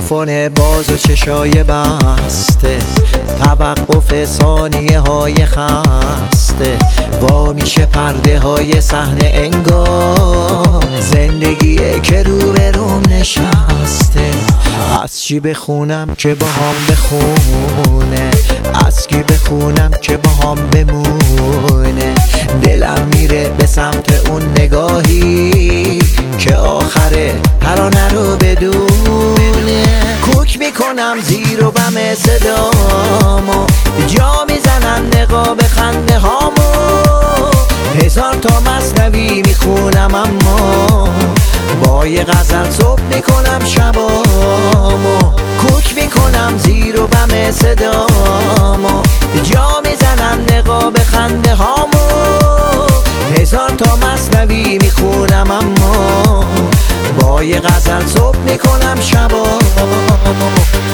میکروفون باز و چشای بسته، توقف ثانیه های خسته، وا میشه پرده های صحنه، انگار زندگیه که رو به روم نشسته. از چی بخونم که با هم بخونه، از کی بخونم که با هم بمونه. دلم میره به سمت اون نگاهی که آخره ترانه رو بدونه. کوک میکنم زیر و بم صدامو، جا میزنم نقاب خنده هامو. هزار تا مثنوی میخونم اما با یه غزل صبح میکنم شبامو. کوک میکنم زیر و بم صدامو، جا میزنم نقاب خنده هامو. هزار تا مثنوی میخونم اما با یه غزل صبح میکنم شبامو.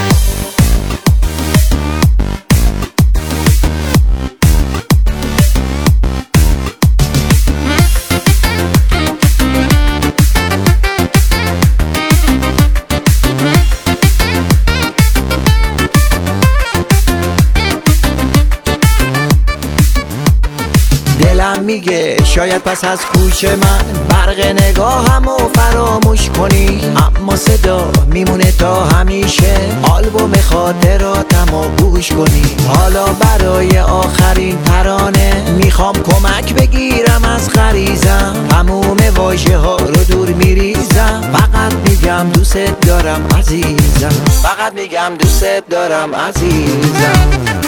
دلم میگه شاید پس از کوچ من برق نگاهمو فراموش کنی، اما صدا میمونه تا همیشه، آلبوم خاطراتمو گوش کنی. حالا برای آخرین ترانه میخوام کمک بگیرم از غریزم، تموم واژه ها رو دور میریزم. فقط میگم دوست دارم عزیزم، فقط میگم دوست دارم عزیزم.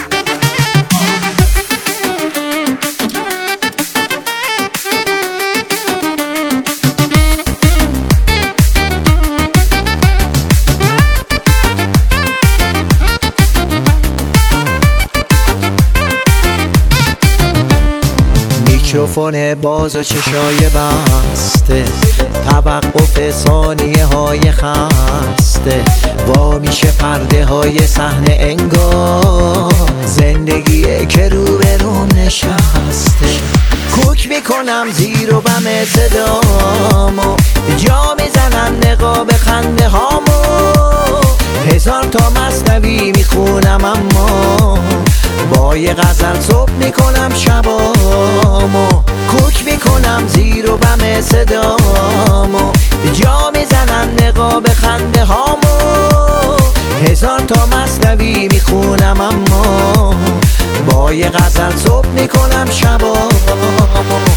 میکروفون باز و چشای بسته، توقف ثانیه های خسته، وا میشه پرده های صحنه، انگار زندگیه که رو به روم نشسته. کوک میکنم زیر و بم صدامو، جا میزنم نقاب خنده هامو. هزار تا مثنوی میخونم اما با یه غزل صبح میکنم شبامو. کوک میکنم زیر و بم صدامو، جا میزنم نقاب خنده هامو. هزار تا مثنوی میخونم اما با یه غزل صبح میکنم شبامو.